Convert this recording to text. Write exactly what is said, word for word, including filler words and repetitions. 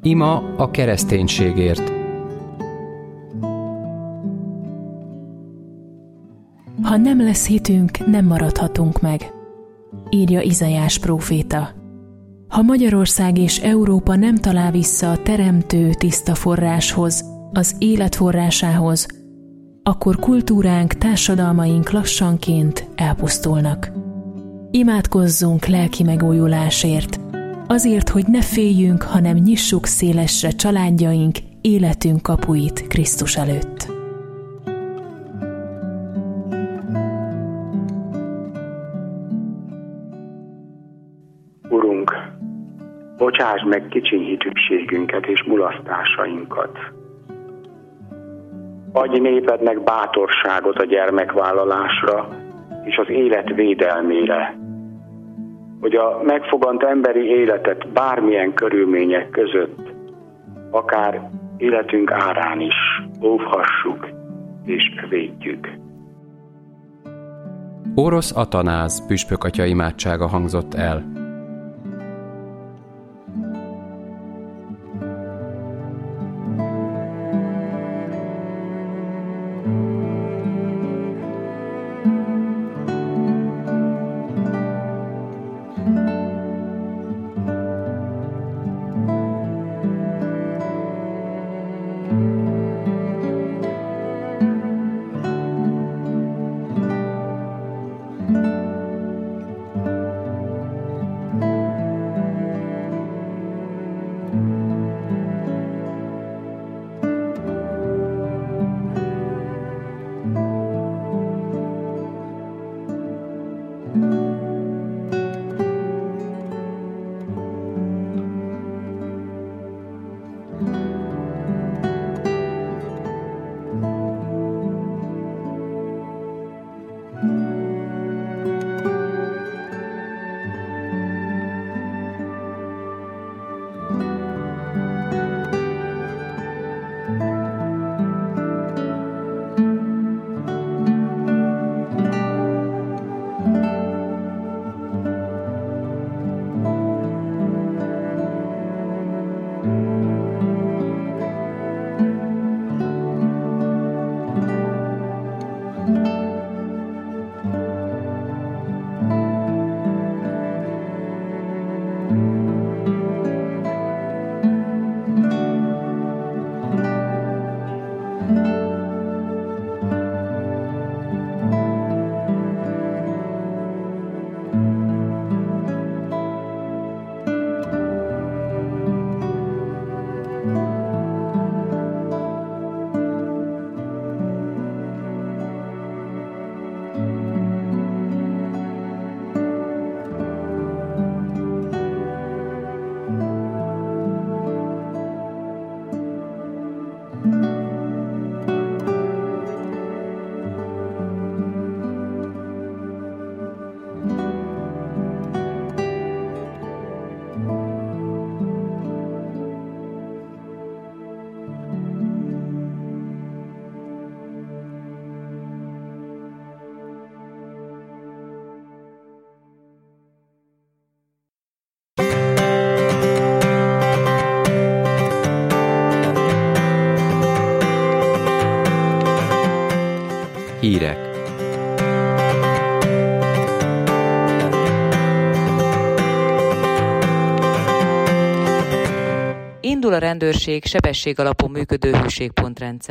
Ima a kereszténységért. Ha nem lesz hitünk, nem maradhatunk meg, írja Izaiás próféta. Ha Magyarország és Európa nem talál vissza a teremtő tiszta forráshoz, az élet forrásához, akkor kultúránk, társadalmaink lassanként elpusztulnak. Imádkozzunk lelki megújulásért, azért, hogy ne féljünk, hanem nyissuk szélesre családjaink, életünk kapuit Krisztus előtt. Urunk, bocsásd meg kicsiny hitűségünket és mulasztásainkat. Adj népednek bátorságot a gyermekvállalásra és az élet védelmére, hogy a megfogant emberi életet bármilyen körülmények között, akár életünk árán is óvhassuk és védjük. Orosz Atanáz püspökatya imádsága hangzott el. Hírek. Indul a rendőrség sebességalapon működő hűségpontrendszer.